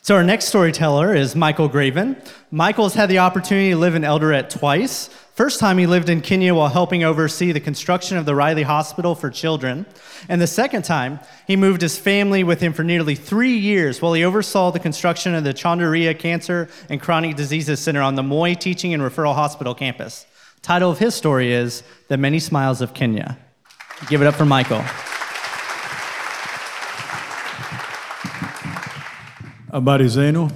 So our next storyteller is Michael Graven. Michael's had the opportunity to live in Eldoret twice. First time he lived in Kenya while helping oversee the construction of the Riley Hospital for Children. And the second time, he moved his family with him for nearly 3 years while he oversaw the construction of the Chandaria Cancer and Chronic Diseases Center on the Moi Teaching and Referral Hospital campus. Title of his story is The Many Smiles of Kenya. Give it up for Michael. Habari zenu?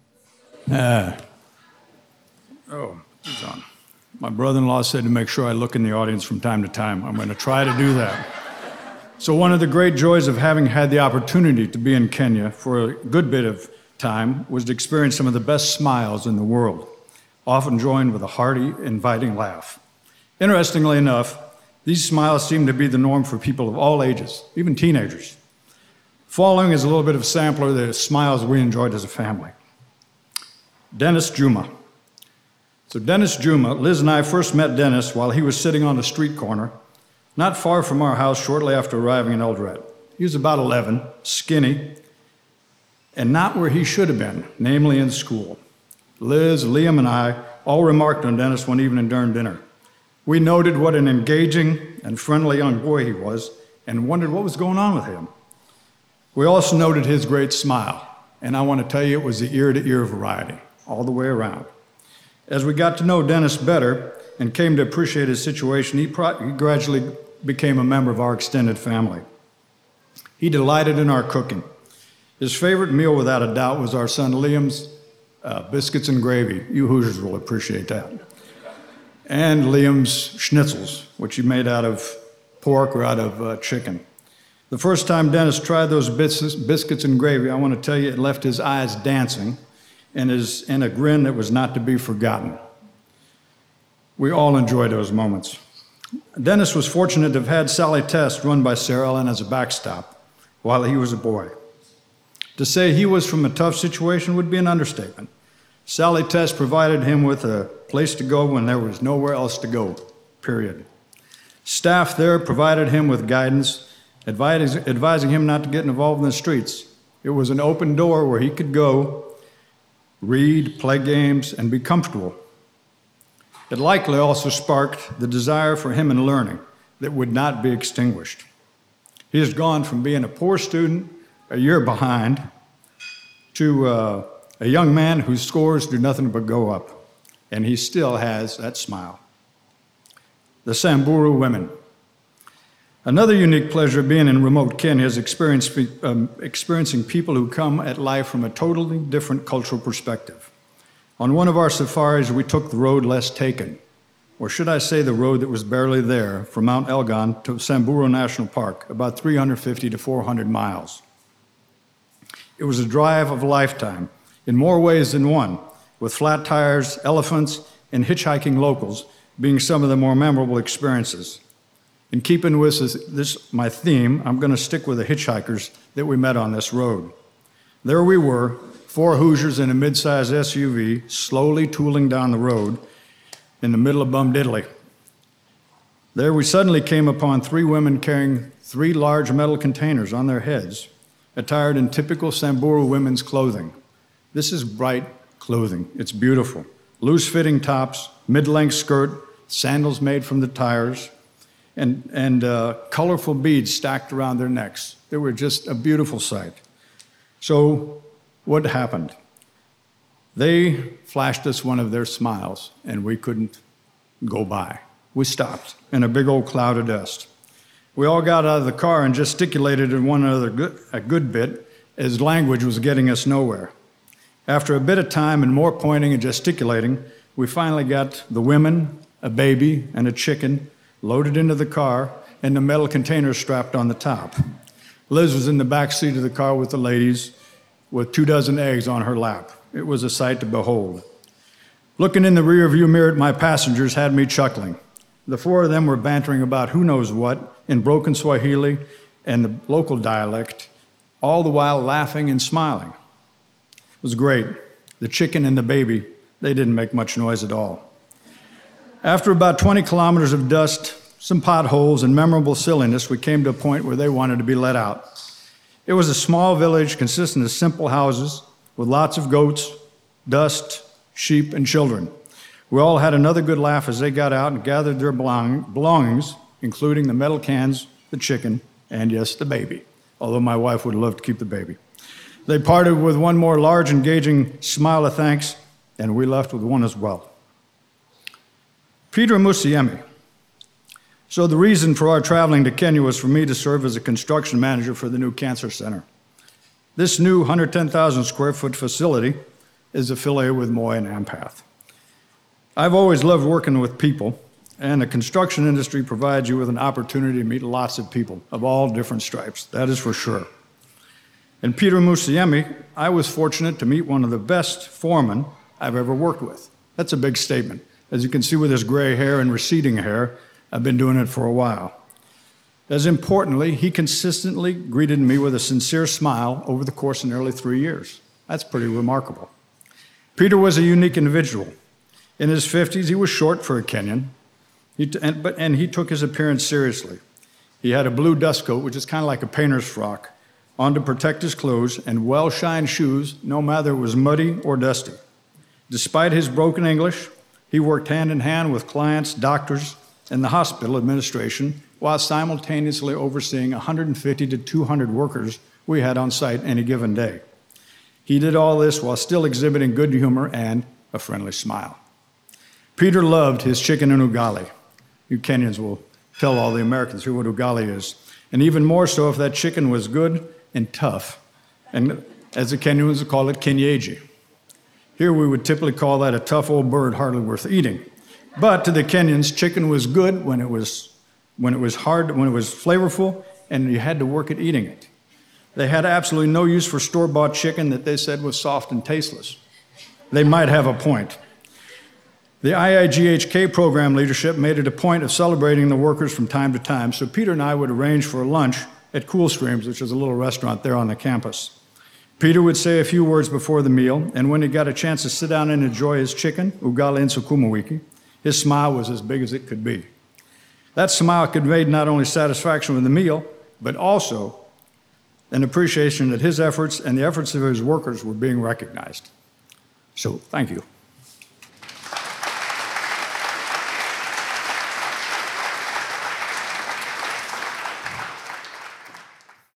It's on. My brother-in-law said to make sure I look in the audience from time to time. I'm going to try to do that. So one of the great joys of having had the opportunity to be in Kenya for a good bit of time was to experience some of the best smiles in the world, often joined with a hearty, inviting laugh. Interestingly enough, these smiles seem to be the norm for people of all ages, even teenagers. Following is a little bit of a sampler of the smiles we enjoyed as a family. Dennis Juma. So Dennis Juma, Liz and I first met Dennis while he was sitting on a street corner, not far from our house shortly after arriving in Eldoret. He was about 11, skinny, and not where he should have been, namely in school. Liz, Liam, and I all remarked on Dennis one evening during dinner. We noted what an engaging and friendly young boy he was and wondered what was going on with him. We also noted his great smile, and I want to tell you it was the ear-to-ear variety, all the way around. As we got to know Dennis better and came to appreciate his situation, he gradually became a member of our extended family. He delighted in our cooking. His favorite meal, without a doubt, was our son Liam's biscuits and gravy. You Hoosiers will appreciate that. And Liam's schnitzels, which he made out of pork or out of chicken. The first time Dennis tried those biscuits and gravy, I want to tell you, it left his eyes dancing and a grin that was not to be forgotten. We all enjoyed those moments. Dennis was fortunate to have had Sally Test run by Sarah Ellen as a backstop while he was a boy. To say he was from a tough situation would be an understatement. Sally Test provided him with a place to go when there was nowhere else to go, period. Staff there provided him with guidance, advising him not to get involved in the streets. It was an open door where he could go, read, play games, and be comfortable. It likely also sparked the desire for him in learning that would not be extinguished. He has gone from being a poor student, a year behind, to a young man whose scores do nothing but go up, and he still has that smile. The Samburu women. Another unique pleasure of being in remote Kenya is experiencing people who come at life from a totally different cultural perspective. On one of our safaris, we took the road less taken, or should I say the road that was barely there, from Mount Elgon to Samburu National Park, about 350 to 400 miles. It was a drive of a lifetime, in more ways than one, with flat tires, elephants, and hitchhiking locals being some of the more memorable experiences. In keeping with this, my theme, I'm going to stick with the hitchhikers that we met on this road. There we were, 4 Hoosiers in a mid-sized SUV, slowly tooling down the road in the middle of Bumdiddly. There we suddenly came upon 3 women carrying 3 large metal containers on their heads, attired in typical Samburu women's clothing. This is bright clothing. It's beautiful. Loose-fitting tops, mid-length skirt, sandals made from the tires, and colorful beads stacked around their necks. They were just a beautiful sight. So what happened? They flashed us one of their smiles, and we couldn't go by. We stopped in a big old cloud of dust. We all got out of the car and gesticulated at one another a good bit, as language was getting us nowhere. After a bit of time and more pointing and gesticulating, we finally got the women, a baby, and a chicken loaded into the car, and the metal containers strapped on the top. Liz was in the back seat of the car with the ladies, with 24 eggs on her lap. It was a sight to behold. Looking in the rearview mirror at my passengers had me chuckling. The 4 of them were bantering about who knows what in broken Swahili and the local dialect, all the while laughing and smiling. It was great. The chicken and the baby, they didn't make much noise at all. After about 20 kilometers of dust, some potholes, and memorable silliness, we came to a point where they wanted to be let out. It was a small village consisting of simple houses, with lots of goats, dust, sheep, and children. We all had another good laugh as they got out and gathered their belongings, including the metal cans, the chicken, and yes, the baby, although my wife would love to keep the baby. They parted with one more large, engaging smile of thanks, and we left with one as well. Peter Musiemi. So the reason for our traveling to Kenya was for me to serve as a construction manager for the new cancer center. This new 110,000 square foot facility is affiliated with Moi and Ampath. I've always loved working with people, and the construction industry provides you with an opportunity to meet lots of people of all different stripes, that is for sure. And Peter Musiemi, I was fortunate to meet one of the best foremen I've ever worked with. That's a big statement. As you can see with his gray hair and receding hair, I've been doing it for a while. As importantly, he consistently greeted me with a sincere smile over the course of nearly 3 years. That's pretty remarkable. Peter was a unique individual. In his 50s, he was short for a Kenyan, and he took his appearance seriously. He had a blue dust coat, which is kind of like a painter's frock, on to protect his clothes, and well-shined shoes, no matter it was muddy or dusty. Despite his broken English, he worked hand in hand with clients, doctors, and the hospital administration while simultaneously overseeing 150 to 200 workers we had on site any given day. He did all this while still exhibiting good humor and a friendly smile. Peter loved his chicken and ugali. You Kenyans will tell all the Americans here what ugali is. And even more so if that chicken was good and tough. And as the Kenyans would call it, kienyeji. Here we would typically call that a tough old bird hardly worth eating. But to the Kenyans, chicken was good when it was hard, when it was flavorful, and you had to work at eating it. They had absolutely no use for store-bought chicken that they said was soft and tasteless. They might have a point. The IIGHK program leadership made it a point of celebrating the workers from time to time, so Peter and I would arrange for a lunch at Cool Streams, which is a little restaurant there on the campus. Peter would say a few words before the meal, and when he got a chance to sit down and enjoy his chicken, ugali and sukuma wiki, his smile was as big as it could be. That smile conveyed not only satisfaction with the meal, but also an appreciation that his efforts and the efforts of his workers were being recognized. So, thank you.